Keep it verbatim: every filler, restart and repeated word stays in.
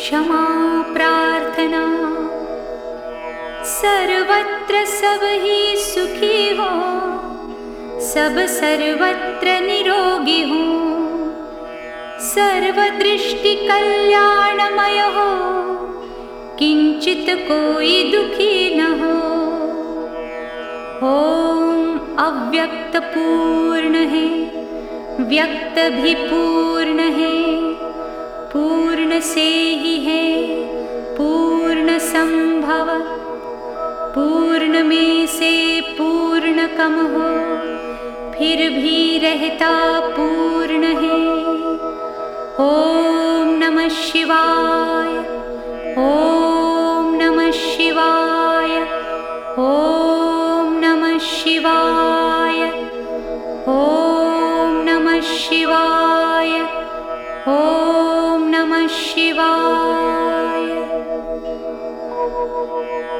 क्षमा प्रार्थना। सर्वत्र सब ही सुखी हो, सब सर्वत्र निरोगी हो, सर्वदृष्टि कल्याणमय हो, किंचित कोई दुखी न हो। ओम अव्यक्त पूर्ण है, व्यक्त भी पूर्ण है, पूर्ण से ही है पूर्ण संभव, पूर्ण में से पूर्ण कम हो फिर भी रहता पूर्ण है। ओम नमः शिवाय, ओम नमः शिवाय, ओम नमः शिवाय, ओम नमः शिवाय, ओम नमः शिवाय।